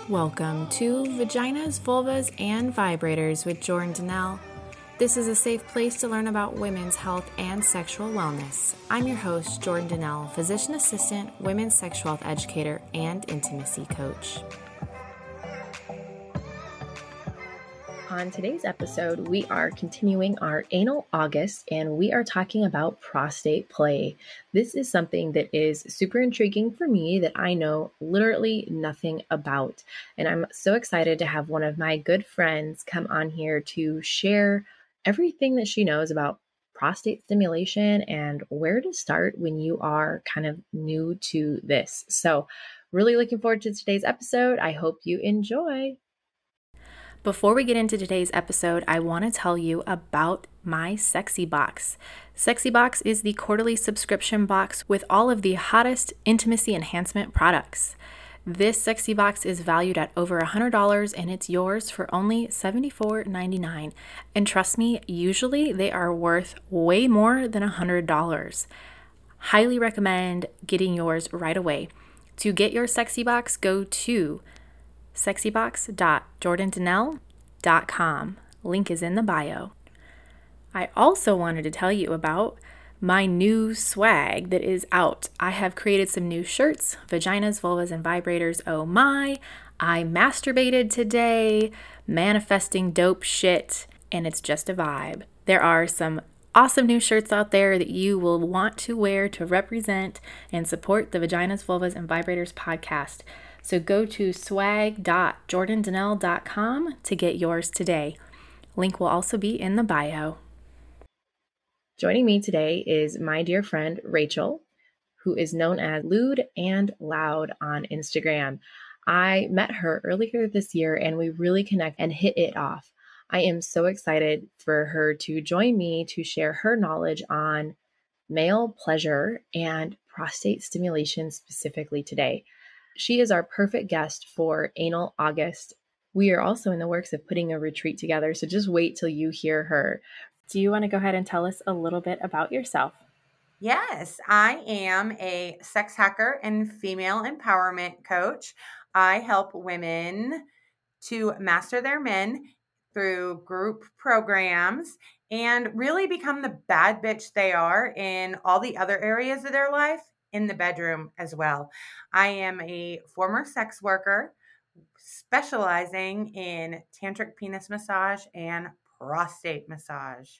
Welcome to Vaginas, Vulvas, and Vibrators with Jordan Donnell. This is a safe place to learn about women's health and sexual wellness. I'm your host, Jordan Donnell, physician assistant, women's sexual health educator, and intimacy coach. On today's episode, we are continuing our Anal August, and we are talking about prostate play. This is something that is super intriguing for me that I know literally nothing about. And I'm so excited to have one of my good friends come on here to share everything that she knows about prostate stimulation and where to start when you are kind of new to this. So really looking forward to today's episode. I hope you enjoy. Before we get into today's episode, I want to tell you about my Sexy Box. Sexy Box is the quarterly subscription box with all of the hottest intimacy enhancement products. This Sexy Box is valued at over $100 and it's yours for only $74.99. And trust me, usually they are worth way more than $100. Highly recommend getting yours right away. To get your Sexy Box, go to sexybox.jordandonnell.com. Link is in the bio. I also wanted to tell you about my new swag that is out. I have created some new shirts, vaginas, vulvas, and vibrators. Oh my, I masturbated today, manifesting dope shit, and it's just a vibe. There are some awesome new shirts out there that you will want to wear to represent and support the Vaginas, Vulvas, and Vibrators podcast. So go to swag.jordandonnell.com to get yours today. Link will also be in the bio. Joining me today is my dear friend Rachel, who is known as Lewd and Loud on Instagram. I met her earlier this year and we really connect and hit it off. I am so excited for her to join me to share her knowledge on male pleasure and prostate stimulation specifically today. She is our perfect guest for Anal August. We are also in the works of putting a retreat together, so just wait till you hear her. Do you want to go ahead and tell us a little bit about yourself? Yes, I am a sex hacker and female empowerment coach. I help women to master their men through group programs and really become the bad bitch they are in all the other areas of their life, in the bedroom as well. I am a former sex worker specializing in tantric penis massage and prostate massage.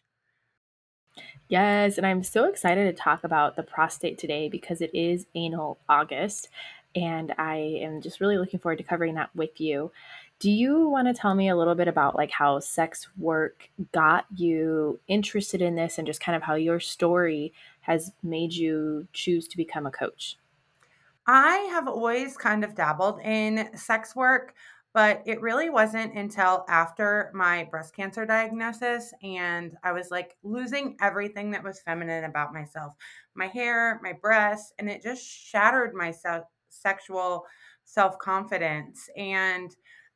Yes, and I'm so excited to talk about the prostate today because it is Anal August, and I am just really looking forward to covering that with you. Do you want to tell me a little bit about like how sex work got you interested in this and just kind of how your story has made you choose to become a coach? I have always kind of dabbled in sex work, but it really wasn't until after my breast cancer diagnosis and I was like losing everything that was feminine about myself, my hair, my breasts, and it just shattered my sexual self-confidence. And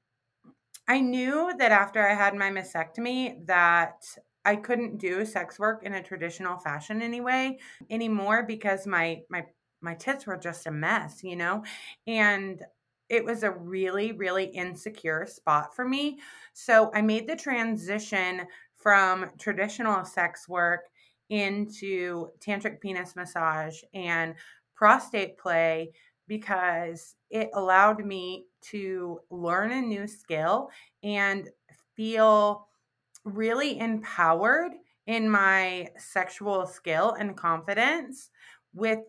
I knew that after I had my mastectomy that I couldn't do sex work in a traditional fashion anymore because my tits were just a mess, And it was a really, really insecure spot for me. So I made the transition from traditional sex work into tantric penis massage and prostate play because it allowed me to learn a new skill and feel really empowered in my sexual skill and confidence without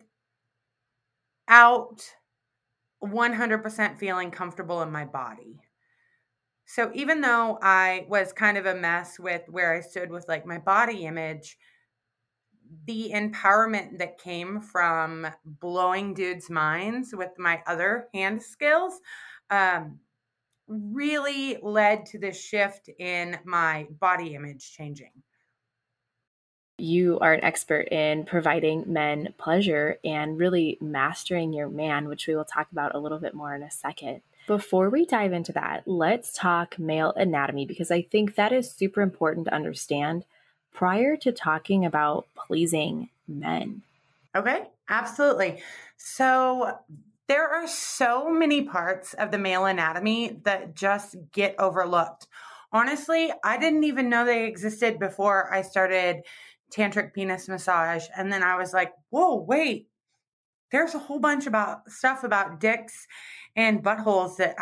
100% feeling comfortable in my body. So even though I was kind of a mess with where I stood with like my body image, the empowerment that came from blowing dudes' minds with my other hand skills really led to this shift in my body image changing. You are an expert in providing men pleasure and really mastering your man, which we will talk about a little bit more in a second. Before we dive into that, let's talk male anatomy because I think that is super important to understand prior to talking about pleasing men. Okay, absolutely. So There are so many parts of the male anatomy that just get overlooked. Honestly, I didn't even know they existed before I started tantric penis massage. And then I was like, whoa, wait, there's a whole bunch about stuff about dicks and buttholes that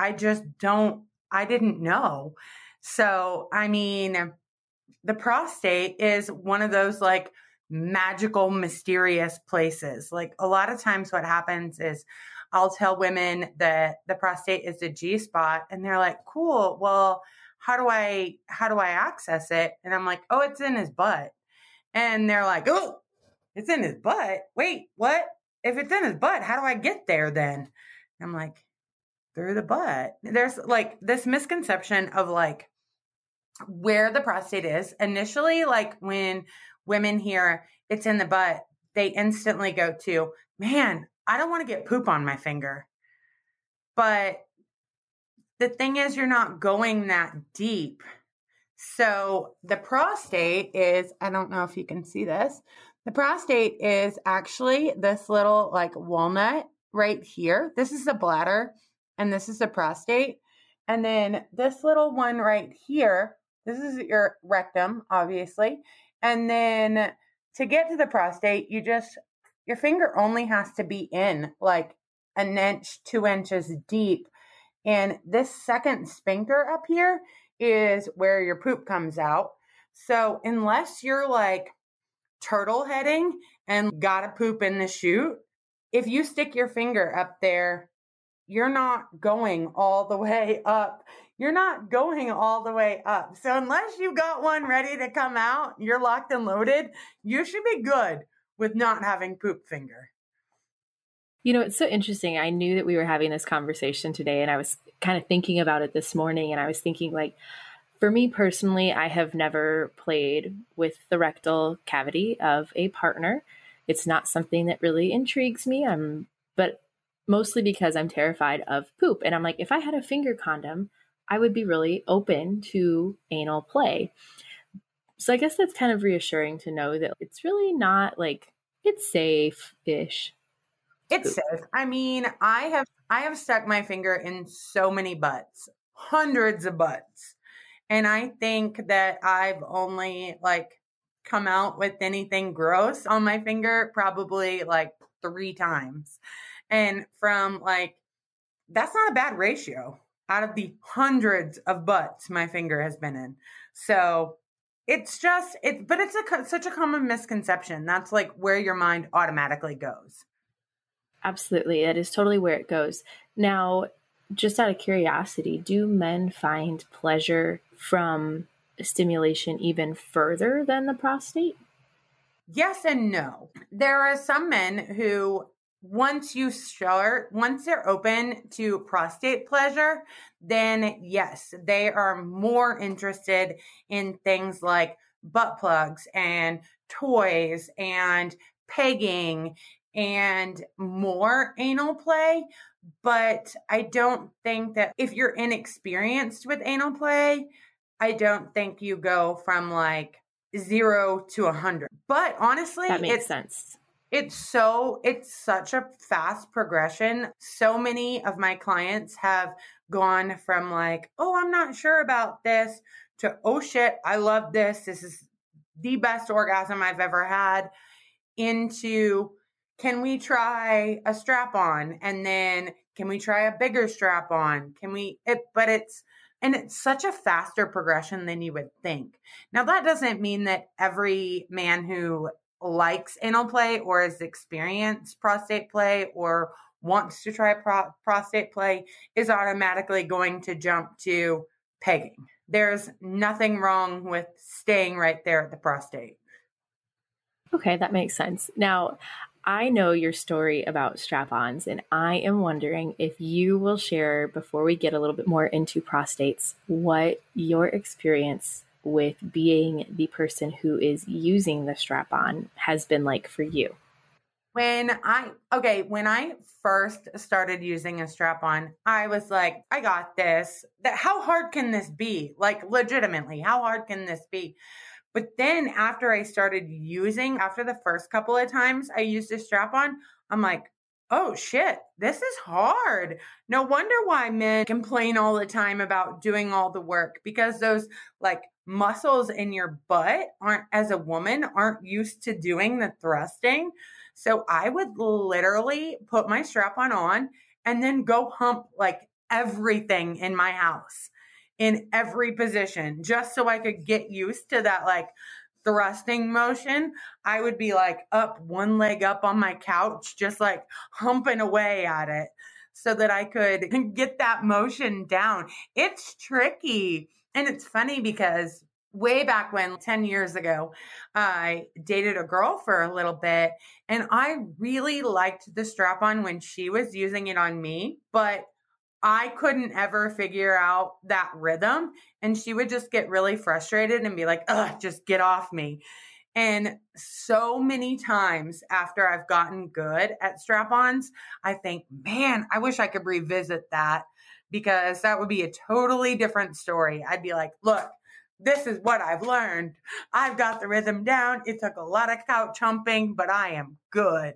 I didn't know. So, I mean, the prostate is one of those like magical, mysterious places. Like a lot of times what happens is I'll tell women that the prostate is the G spot and they're like, cool, well, how do I access it? And I'm like, oh, it's in his butt. And they're like, oh, it's in his butt. Wait, what? If it's in his butt, how do I get there then? I'm like, through the butt. There's like this misconception of like where the prostate is. Initially, like when women hear it's in the butt, they instantly go to, man, I don't want to get poop on my finger. But the thing is, you're not going that deep. So the prostate is, I don't know if you can see this. The prostate is actually this little like walnut right here. This is the bladder and this is the prostate. And then this little one right here, this is your rectum, obviously. And then to get to the prostate, your finger only has to be in like an inch, 2 inches deep. And this second sphincter up here is where your poop comes out. So unless you're like turtle heading and gotta poop in the chute, if you stick your finger up there, you're not going all the way up. You're not going all the way up. So unless you got one ready to come out, you're locked and loaded, you should be good with not having poop finger. It's so interesting. I knew that we were having this conversation today, and I was kind of thinking about it this morning, and I was thinking, like, for me personally, I have never played with the rectal cavity of a partner. It's not something that really intrigues me. But mostly because I'm terrified of poop. And I'm like, if I had a finger condom, I would be really open to anal play. So I guess that's kind of reassuring to know that it's really not like, it's safe-ish. It's safe. I mean, I have stuck my finger in so many butts, hundreds of butts. And I think that I've only like come out with anything gross on my finger probably like 3 times. And from like, that's not a bad ratio out of the hundreds of butts my finger has been in. So it's such a common misconception. That's like where your mind automatically goes. Absolutely. That is totally where it goes. Now, just out of curiosity, do men find pleasure from stimulation even further than the prostate? Yes and no. There are some men who, once they're open to prostate pleasure, then yes, they are more interested in things like butt plugs and toys and pegging and more anal play. But I don't think that if you're inexperienced with anal play, I don't think you go from like 0 to 100. But honestly, that makes sense. It's such a fast progression. So many of my clients have gone from like, oh, I'm not sure about this to, oh shit, I love this. This is the best orgasm I've ever had, into, can we try a strap on? And then can we try a bigger strap on? And it's such a faster progression than you would think. Now, that doesn't mean that every man who likes anal play or has experienced prostate play or wants to try prostate play is automatically going to jump to pegging. There's nothing wrong with staying right there at the prostate. Okay, that makes sense. Now, I know your story about strap-ons, and I am wondering if you will share, before we get a little bit more into prostates, what your experience with being the person who is using the strap-on has been like for you. When I first started using a strap-on, I was like, I got this. How hard can this be? Like, legitimately, how hard can this be? But then after the first couple of times I used a strap-on, I'm like, Oh shit, this is hard. No wonder why men complain all the time about doing all the work, because those like muscles in your butt aren't, as a woman, aren't used to doing the thrusting. So I would literally put my strap on and then go hump like everything in my house in every position just so I could get used to that like thrusting motion. I would be like up one leg up on my couch, just like humping away at it so that I could get that motion down. It's tricky. And it's funny because way back when, 10 years ago, I dated a girl for a little bit and I really liked the strap on when she was using it on me, but I couldn't ever figure out that rhythm. And she would just get really frustrated and be like, ugh, just get off me. And so many times after I've gotten good at strap ons, I think, man, I wish I could revisit that because that would be a totally different story. I'd be like, look, this is what I've learned. I've got the rhythm down. It took a lot of couch humping, but I am good.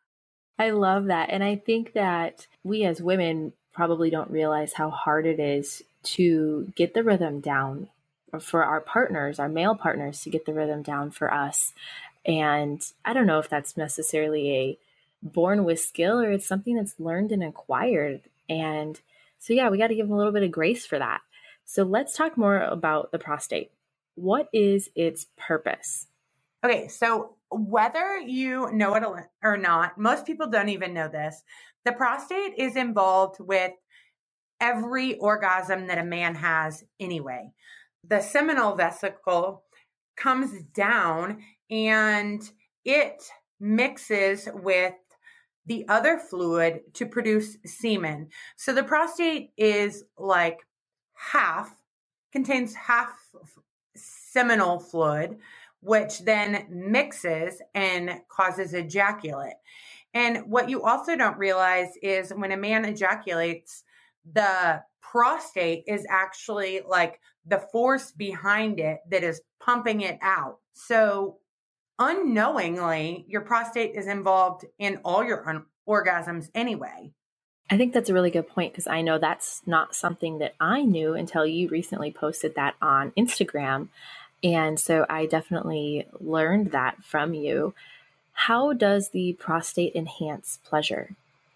I love that. And I think that we as women probably don't realize how hard it is to get the rhythm down for our partners, our male partners, to get the rhythm down for us. And I don't know if that's necessarily a born with skill or it's something that's learned and acquired. And so, yeah, we got to give them a little bit of grace for that. So let's talk more about the prostate. What is its purpose? Okay, so whether you know it or not, most people don't even know this. The prostate is involved with every orgasm that a man has anyway. The seminal vesicle comes down and it mixes with the other fluid to produce semen. So the prostate is like contains half seminal fluid, which then mixes and causes ejaculate. And what you also don't realize is when a man ejaculates, the prostate is actually like the force behind it that is pumping it out. So unknowingly, your prostate is involved in all your orgasms anyway. I think that's a really good point because I know that's not something that I knew until you recently posted that on Instagram. And so I definitely learned that from you. How does the prostate enhance pleasure?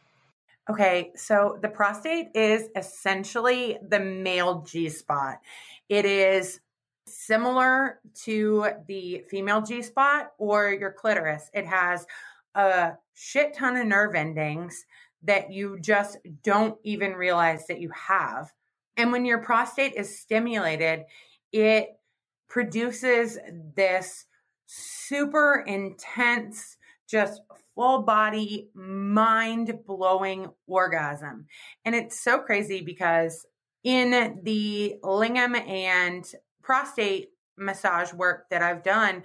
Okay, so the prostate is essentially the male G spot. It is similar to the female G spot or your clitoris. It has a shit ton of nerve endings that you just don't even realize that you have. And when your prostate is stimulated, it produces this super intense, just full body, mind blowing orgasm. And it's so crazy because in the lingam and prostate massage work that I've done,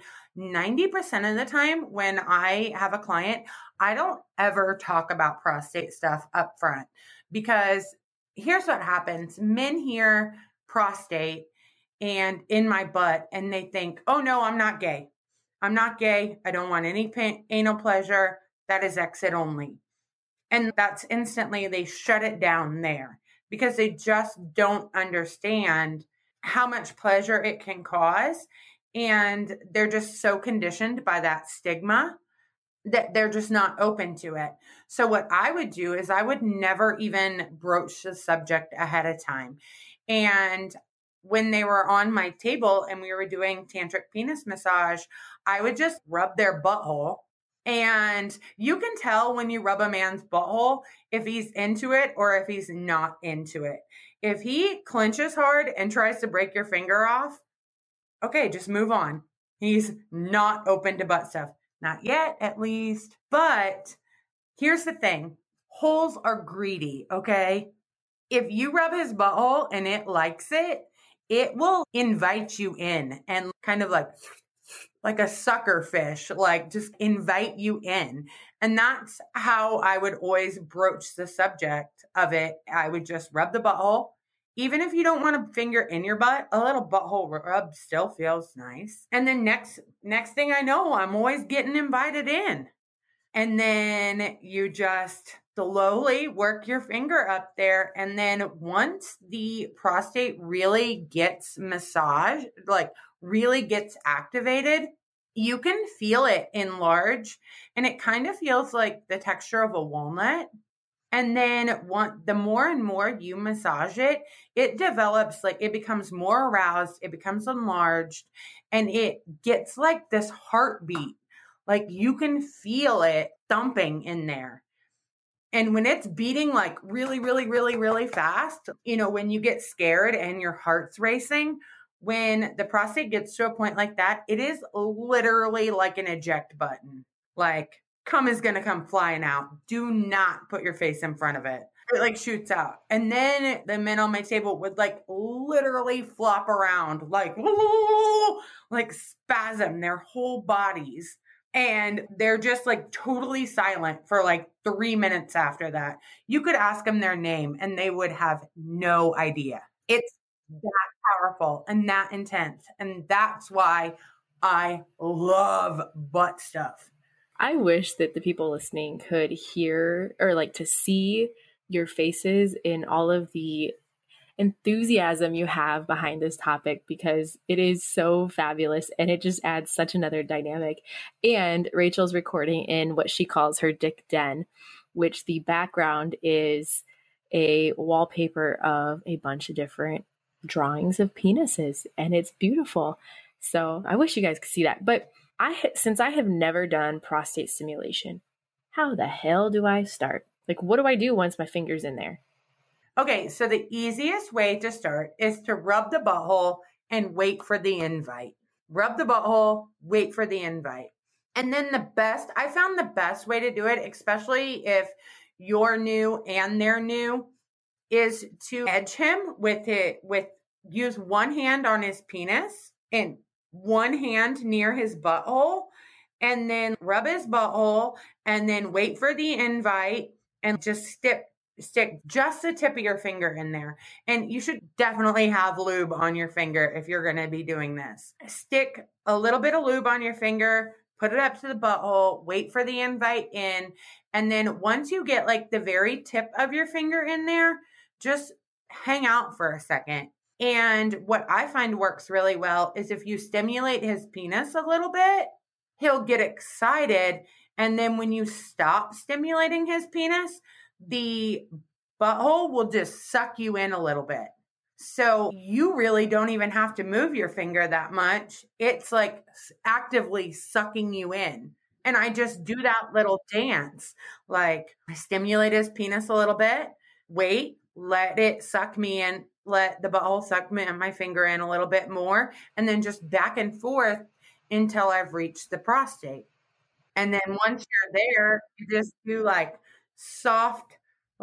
90% of the time when I have a client, I don't ever talk about prostate stuff up front because here's what happens. Men hear prostate and in my butt and they think, oh no, I'm not gay. I'm not gay. I don't want any anal pleasure. That is exit only. And that's instantly, they shut it down there because they just don't understand how much pleasure it can cause. And they're just so conditioned by that stigma that they're just not open to it. So what I would do is I would never even broach the subject ahead of time. And when they were on my table and we were doing tantric penis massage, I would just rub their butthole. And you can tell when you rub a man's butthole if he's into it or if he's not into it. If he clenches hard and tries to break your finger off, okay, just move on. He's not open to butt stuff. Not yet, at least. But here's the thing. Holes are greedy, okay? If you rub his butthole and it likes it, it will invite you in and kind of like a sucker fish, like just invite you in. And that's how I would always broach the subject of it. I would just rub the butthole. Even if you don't want a finger in your butt, a little butthole rub still feels nice. And then next thing I know, I'm always getting invited in. And then you just slowly work your finger up there. And then once the prostate really gets massaged, like really gets activated, you can feel it enlarge, and it kind of feels like the texture of a walnut. And then the more and more you massage it, it develops, like it becomes more aroused, it becomes enlarged, and it gets like this heartbeat. Like you can feel it thumping in there. And when it's beating like really, really, really, really fast, when you get scared and your heart's racing, when the prostate gets to a point like that, it is literally like an eject button. Like, cum is going to come flying out. Do not put your face in front of it. It like shoots out. And then the men on my table would like literally flop around, like spasm their whole bodies. And they're just like totally silent for like 3 minutes after that. You could ask them their name and they would have no idea. It's that powerful and that intense. And that's why I love butt stuff. I wish that the people listening could hear or like to see your faces in all of the enthusiasm you have behind this topic, because it is so fabulous and it just adds such another dynamic. And Rachel's recording in what she calls her dick den, which the background is a wallpaper of a bunch of different drawings of penises, and it's beautiful. So I wish you guys could see that. But since I have never done prostate stimulation, how the hell do I start? Like, what do I do once my finger's in there? Okay, so the easiest way to start is to rub the butthole and wait for the invite. Rub the butthole, wait for the invite. And then I found the best way to do it, especially if you're new and they're new, is to edge him use one hand on his penis and one hand near his butthole, and then rub his butthole and then wait for the invite and just stick just the tip of your finger in there. And you should definitely have lube on your finger if you're going to be doing this. Stick a little bit of lube on your finger, put it up to the butthole, wait for the invite in. And then once you get like the very tip of your finger in there, just hang out for a second. And what I find works really well is if you stimulate his penis a little bit, he'll get excited. And then when you stop stimulating his penis, the butthole will just suck you in a little bit. So you really don't even have to move your finger that much. It's like actively sucking you in. And I just do that little dance. Like I stimulate his penis a little bit, wait, let it suck me in, let the butthole suck my finger in a little bit more, and then just back and forth until I've reached the prostate. And then once you're there, you just do like soft,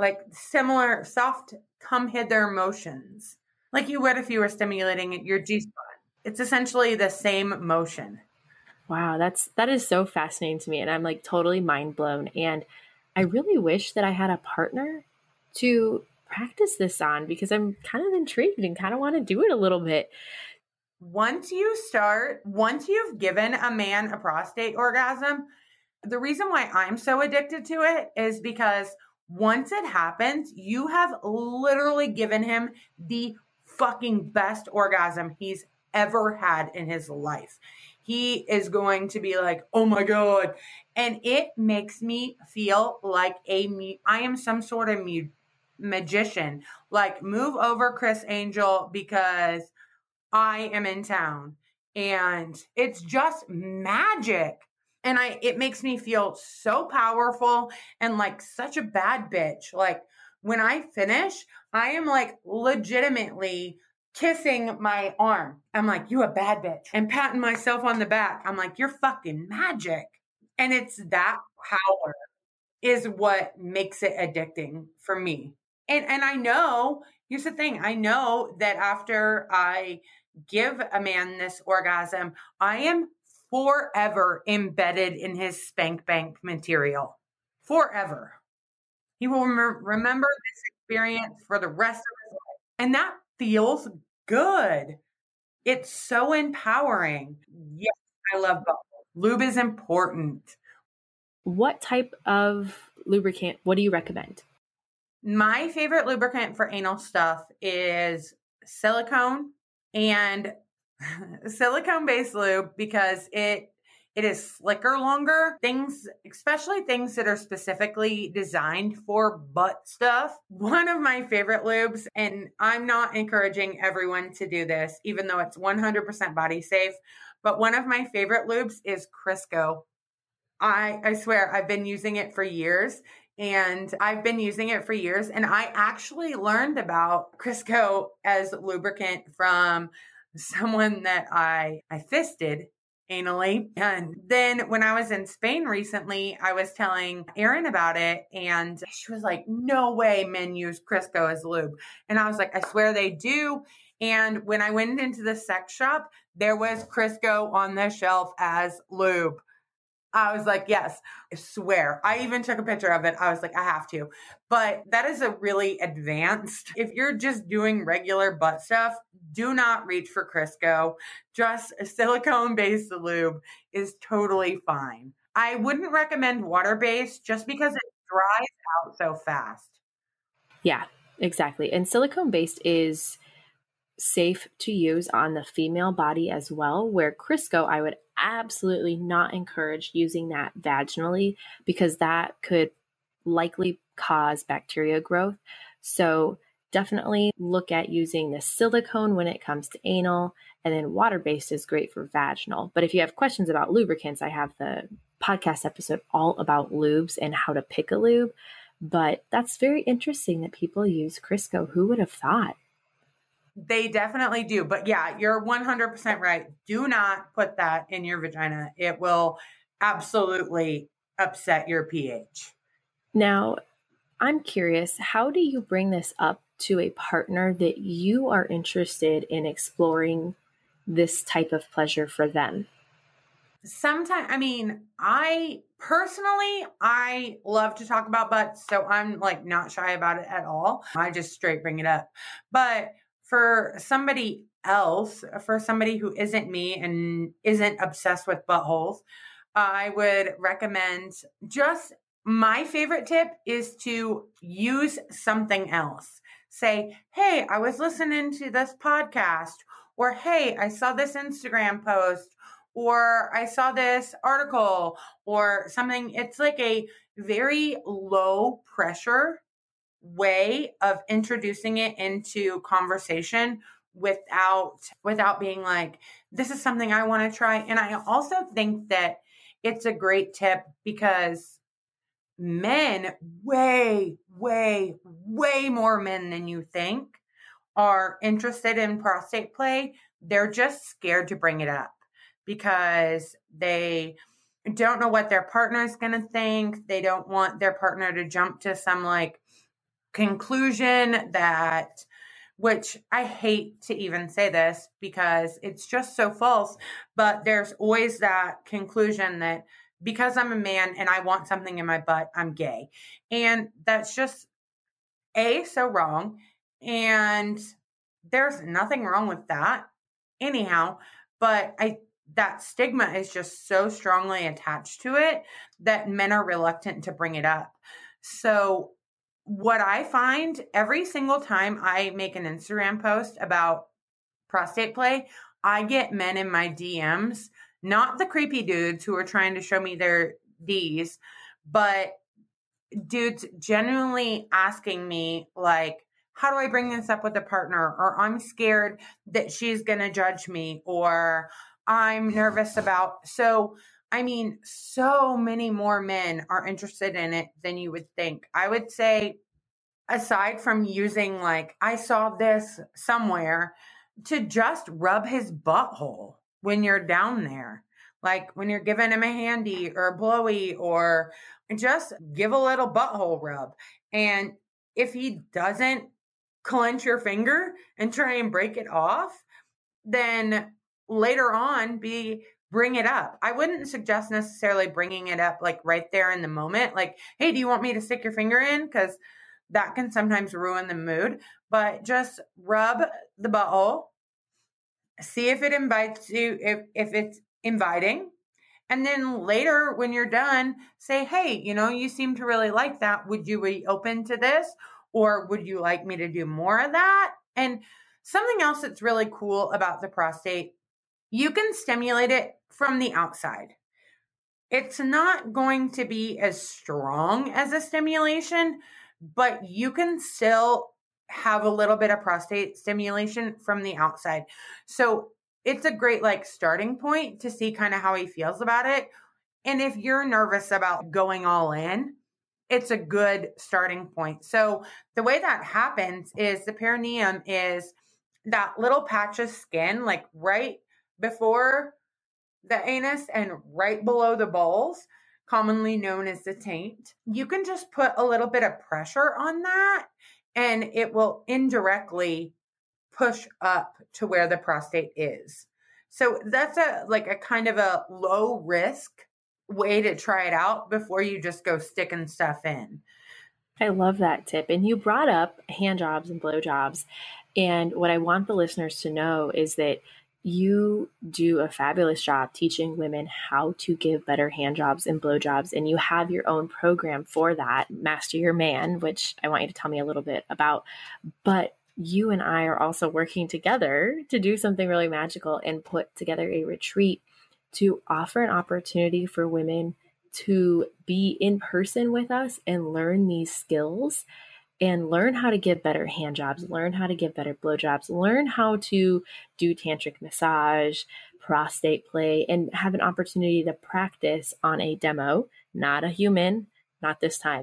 come hither motions, like you would if you were stimulating your G-spot. It's essentially the same motion. Wow, that is so fascinating to me, and I'm like totally mind blown. And I really wish that I had a partner to practice this on, because I'm kind of intrigued and kind of want to do it a little bit. Once you've given a man a prostate orgasm, the reason why I'm so addicted to it is because once it happens, you have literally given him the fucking best orgasm he's ever had in his life. He is going to be like, oh my God. And it makes me feel like I am some sort of magician. Like, move over, Chris Angel, because I am in town. And it's just magic. And it makes me feel so powerful and like such a bad bitch. Like when I finish, I am like legitimately kissing my arm. I'm like, you a bad bitch. And patting myself on the back. I'm like, you're fucking magic. And it's that power is what makes it addicting for me. And I know, here's the thing. I know that after I give a man this orgasm, I am forever embedded in his spank bank material. Forever. He will remember this experience for the rest of his life. And that feels good. It's so empowering. Yes, I love bubbles. Lube is important. what type of lubricant, what do you recommend? My favorite lubricant for anal stuff is silicone and silicone based lube because it is slicker longer. Things, especially things that are specifically designed for butt stuff. One of my favorite lubes, and I'm not encouraging everyone to do this, even though it's 100% body safe, but one of my favorite lubes is Crisco. I swear I've been using it for years. And I actually learned about Crisco as lubricant from someone that I fisted anally. And then when I was in Spain recently, I was telling Erin about it and she was like, no way men use Crisco as lube. And I was like, I swear they do. And when I went into the sex shop, there was Crisco on the shelf as lube. I was like, yes, I swear. I even took a picture of it. I was like, I have to. But that is a really advanced. If you're just doing regular butt stuff, do not reach for Crisco. Just a silicone-based lube is totally fine. I wouldn't recommend water-based just because it dries out so fast. Yeah, exactly. And silicone-based is safe to use on the female body as well, where Crisco, I would absolutely not encourage using that vaginally because that could likely cause bacteria growth. So definitely look at using the silicone when it comes to anal, and then water-based is great for vaginal. But if you have questions about lubricants, I have the podcast episode all about lubes and how to pick a lube. But that's very interesting that people use Crisco. Who would have thought? They definitely do. But yeah, you're 100% right. Do not put that in your vagina. It will absolutely upset your pH. Now, I'm curious, how do you bring this up to a partner that you are interested in exploring this type of pleasure for them? Sometimes, I personally, I love to talk about butts, so I'm like not shy about it at all. I just straight bring it up. But for somebody else, for somebody who isn't me and isn't obsessed with buttholes, I would recommend just my favorite tip is to use something else. Say, hey, I was listening to this podcast, or hey, I saw this Instagram post, or I saw this article, or something. It's like a very low pressure way of introducing it into conversation without being like, this is something I want to try. And I also think that it's a great tip because men, way more men than you think are interested in prostate play. They're just scared to bring it up because they don't know what their partner is going to think. They don't want their partner to jump to some like conclusion that, which I hate to even say this because it's just so false, but there's always that conclusion that because I'm a man and I want something in my butt, I'm gay. And that's just so wrong. And there's nothing wrong with that anyhow, but that stigma is just so strongly attached to it that men are reluctant to bring it up. So what I find every single time I make an Instagram post about prostate play, I get men in my DMs, not the creepy dudes who are trying to show me their D's, but dudes genuinely asking me like, how do I bring this up with a partner? Or I'm scared that she's going to judge me, or I'm nervous about. So many more men are interested in it than you would think. I would say, aside from using like, I saw this somewhere, to just rub his butthole when you're down there. Like when you're giving him a handy or a blowy, or just give a little butthole rub. And if he doesn't clench your finger and try and break it off, then later on bring it up. I wouldn't suggest necessarily bringing it up like right there in the moment. Like, hey, do you want me to stick your finger in? Because that can sometimes ruin the mood. But just rub the butthole. See if it invites you, if it's inviting. And then later, when you're done, say, hey, you seem to really like that. Would you be open to this? Or would you like me to do more of that? And something else that's really cool about the prostate, you can stimulate it from the outside. It's not going to be as strong as a stimulation, but you can still have a little bit of prostate stimulation from the outside. So it's a great starting point to see kind of how he feels about it. And if you're nervous about going all in, it's a good starting point. So the way that happens is the perineum is that little patch of skin, right before the anus and right below the balls, commonly known as the taint. You can just put a little bit of pressure on that and it will indirectly push up to where the prostate is. So that's a kind of a low risk way to try it out before you just go sticking stuff in. I love that tip. And you brought up hand jobs and blow jobs. And what I want the listeners to know is that you do a fabulous job teaching women how to give better hand jobs and blow jobs. And you have your own program for that, Master Your Man, which I want you to tell me a little bit about. But you and I are also working together to do something really magical and put together a retreat to offer an opportunity for women to be in person with us and learn these skills and learn how to give better hand jobs, learn how to give better blowjobs, learn how to do tantric massage, prostate play, and have an opportunity to practice on a demo, not a human, not this time.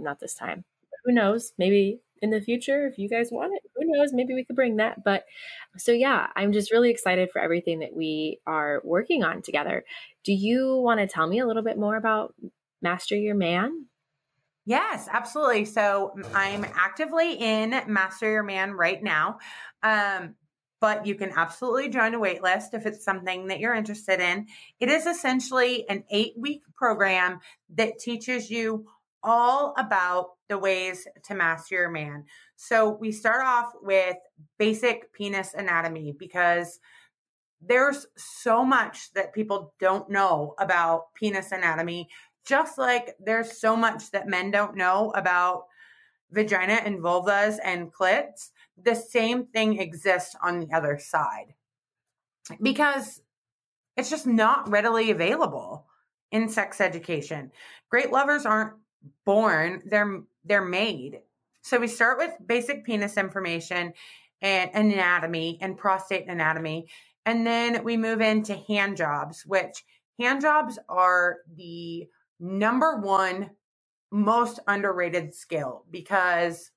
Who knows? Maybe in the future, if you guys want it, who knows? Maybe we could bring that. But so, yeah, I'm just really excited for everything that we are working on together. Do you want to tell me a little bit more about Master Your Man? Yes, absolutely. So I'm actively in Master Your Man right now. But you can absolutely join a wait list if it's something that you're interested in. It is essentially an 8-week program that teaches you all about the ways to master your man. So we start off with basic penis anatomy because there's so much that people don't know about penis anatomy, just like there's so much that men don't know about vagina and vulvas and clits. The same thing exists on the other side because it's just not readily available in sex education. Great lovers aren't born, they're made. So we start with basic penis information and anatomy and prostate anatomy. And then we move into hand jobs, which hand jobs are the number one most underrated skill because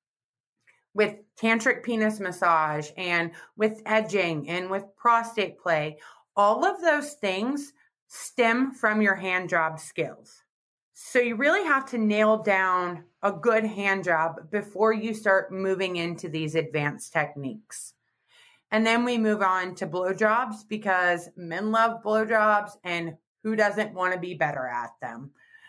with tantric penis massage and with edging and with prostate play, all of those things stem from your hand job skills. So you really have to nail down a good hand job before you start moving into these advanced techniques. And then we move on to blowjobs because men love blowjobs and who doesn't want to be better at them?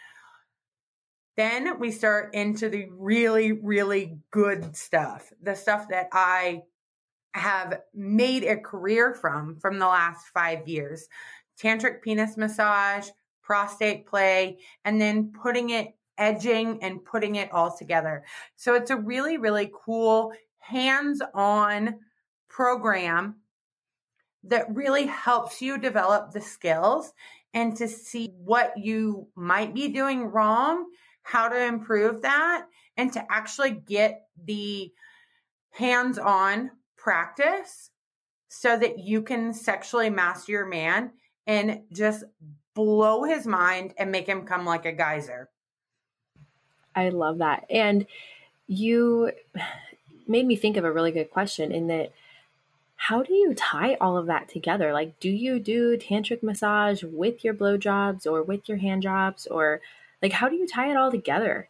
Then we start into the really, really good stuff, the stuff that I have made a career from the last 5 years. Tantric penis massage, prostate play, and then edging and putting it all together. So it's a really, really cool hands-on program that really helps you develop the skills and to see what you might be doing wrong, how to improve that, and to actually get the hands-on practice so that you can sexually master your man and just blow his mind and make him come like a geyser. I love that. And you made me think of a really good question in that, how do you tie all of that together? Like, do you do tantric massage with your blowjobs or with your hand jobs, or like, how do you tie it all together?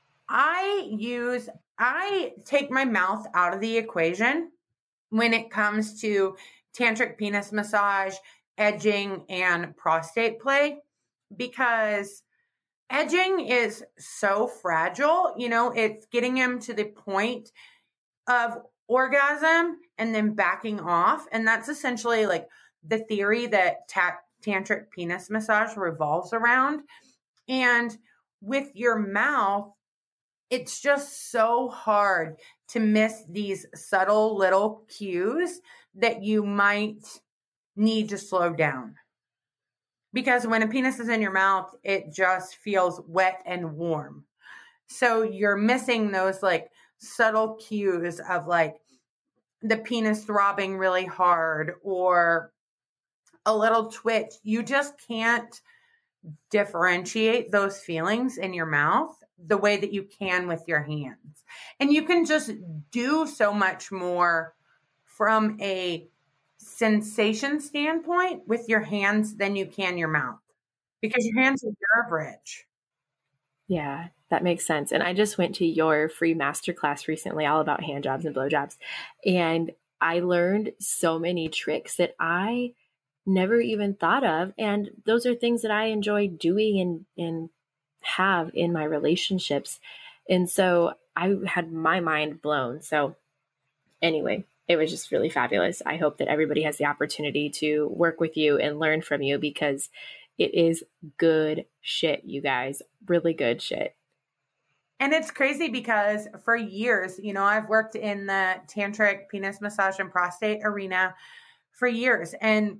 I take my mouth out of the equation when it comes to tantric penis massage, edging, and prostate play, because edging is so fragile. It's getting him to the point of orgasm and then backing off. And that's essentially like the theory that tantric penis massage revolves around. And with your mouth, it's just so hard to miss these subtle little cues that you might need to slow down. Because when a penis is in your mouth, it just feels wet and warm. So you're missing those like subtle cues of like the penis throbbing really hard or a little twitch. You just can't differentiate those feelings in your mouth the way that you can with your hands. And you can just do so much more from a sensation standpoint with your hands than you can your mouth, because your hands are nerve rich. Yeah, that makes sense. And I just went to your free masterclass recently all about hand jobs and blowjobs. And I learned so many tricks that I never even thought of. And those are things that I enjoy doing and have in my relationships. And so I had my mind blown. So anyway, it was just really fabulous. I hope that everybody has the opportunity to work with you and learn from you, because it is good shit, you guys. Really good shit. And it's crazy because for years, I've worked in the tantric penis massage and prostate arena for years. And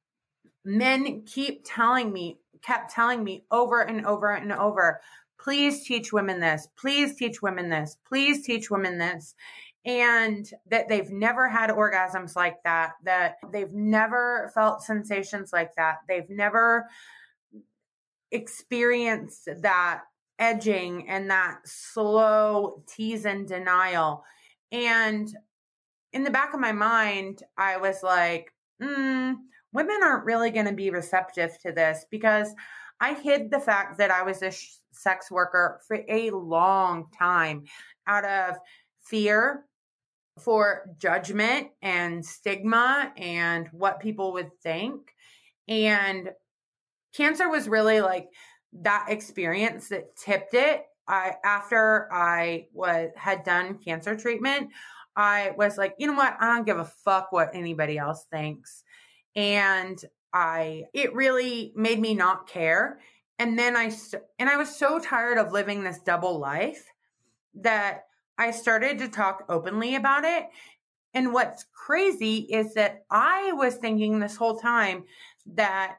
men kept telling me over and over and over, please teach women this, please teach women this, please teach women this. And that they've never had orgasms like that they've never felt sensations like that. They've never experienced that edging and that slow tease and denial. And in the back of my mind, I was like, women aren't really going to be receptive to this, because I hid the fact that I was a sex worker for a long time out of fear for judgment and stigma and what people would think. And cancer was really like that experience that tipped it. After I had done cancer treatment, I was like, you know what? I don't give a fuck what anybody else thinks. And it really made me not care. And then I was so tired of living this double life that I started to talk openly about it. And what's crazy is that I was thinking this whole time that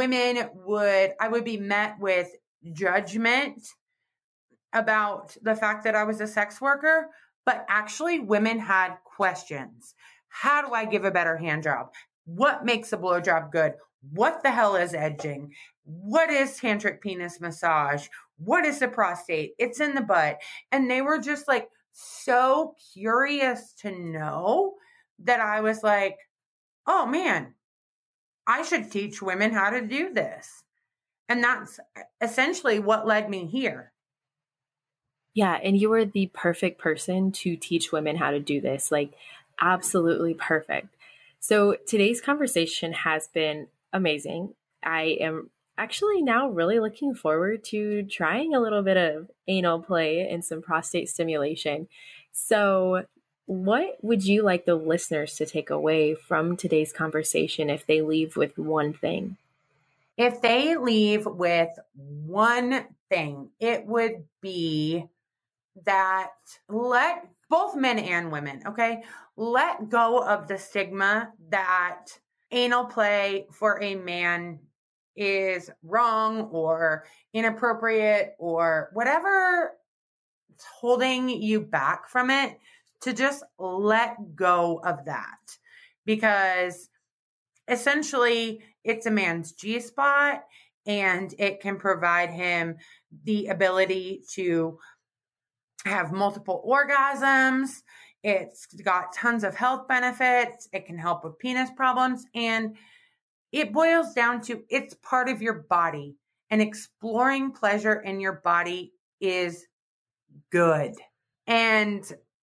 I would be met with judgment about the fact that I was a sex worker, but actually women had questions. How do I give a better hand job? What makes a blowjob good? What the hell is edging? What is tantric penis massage? What is the prostate? It's in the butt. And they were just like so curious to know that I was like, oh man, I should teach women how to do this. And that's essentially what led me here. Yeah, and you are the perfect person to teach women how to do this. Like, absolutely perfect. So today's conversation has been amazing. I am actually now really looking forward to trying a little bit of anal play and some prostate stimulation. So what would you like the listeners to take away from today's conversation if they leave with one thing? If they leave with one thing, it would be that let both men and women, okay, let go of the stigma that anal play for a man is wrong or inappropriate or whatever is holding you back from it, to just let go of that. Because essentially it's a man's G-spot, and it can provide him the ability to have multiple orgasms. It's got tons of health benefits. It can help with penis problems. And it boils down to, it's part of your body, and exploring pleasure in your body is good. And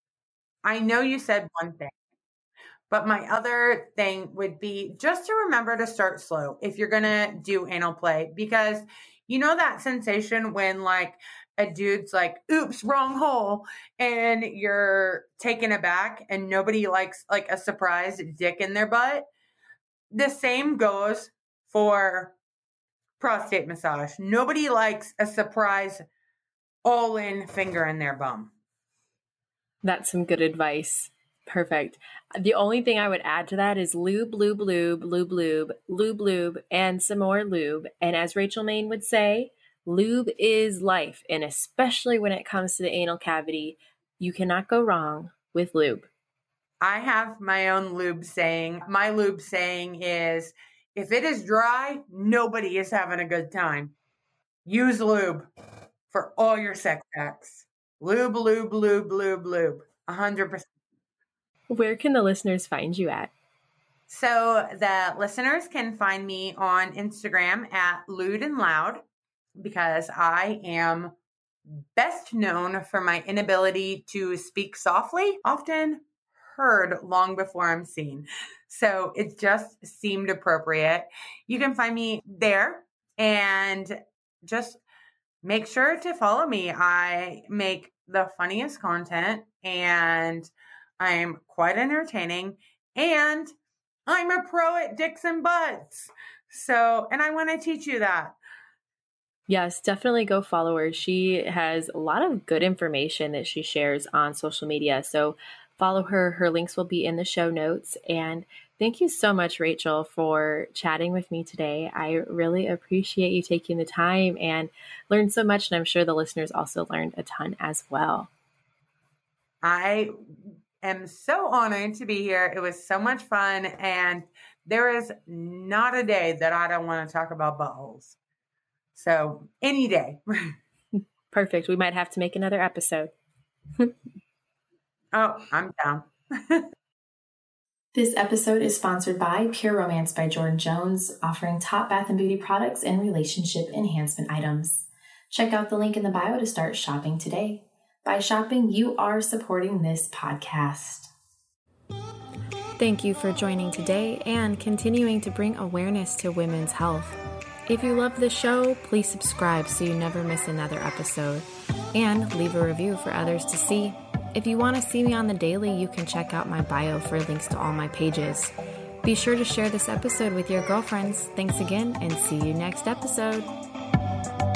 I know you said one thing, but my other thing would be just to remember to start slow if you're going to do anal play, because you know that sensation when like a dude's like, oops, wrong hole, and you're taken aback and nobody likes like a surprise dick in their butt. The same goes for prostate massage. Nobody likes a surprise all-in finger in their bum. That's some good advice. Perfect. The only thing I would add to that is lube, lube, lube, lube, lube, lube, lube, and some more lube. And as Rachel Maine would say, lube is life. And especially when it comes to the anal cavity, you cannot go wrong with lube. I have my own lube saying. My lube saying is, if it is dry, nobody is having a good time. Use lube for all your sex acts. Lube, lube, lube, lube, lube. 100%. Where can the listeners find you at? So the listeners can find me on Instagram at Lewd and Loud, because I am best known for my inability to speak softly, often heard long before I'm seen. So it just seemed appropriate. You can find me there, and just make sure to follow me. I make the funniest content, and I'm quite entertaining, and I'm a pro at dicks and butts. So, and I want to teach you that. Yes, definitely go follow her. She has a lot of good information that she shares on social media. So follow her. Her links will be in the show notes. And thank you so much, Rachel, for chatting with me today. I really appreciate you taking the time and learned so much. And I'm sure the listeners also learned a ton as well. I am so honored to be here. It was so much fun. And there is not a day that I don't want to talk about buttholes. So any day. Perfect. We might have to make another episode. Oh, I'm down. This episode is sponsored by Pure Romance by Jordan Jones, offering top bath and beauty products and relationship enhancement items. Check out the link in the bio to start shopping today. By shopping, you are supporting this podcast. Thank you for joining today and continuing to bring awareness to women's health. If you love the show, please subscribe so you never miss another episode, and leave a review for others to see. If you want to see me on the daily, you can check out my bio for links to all my pages. Be sure to share this episode with your girlfriends. Thanks again, and see you next episode.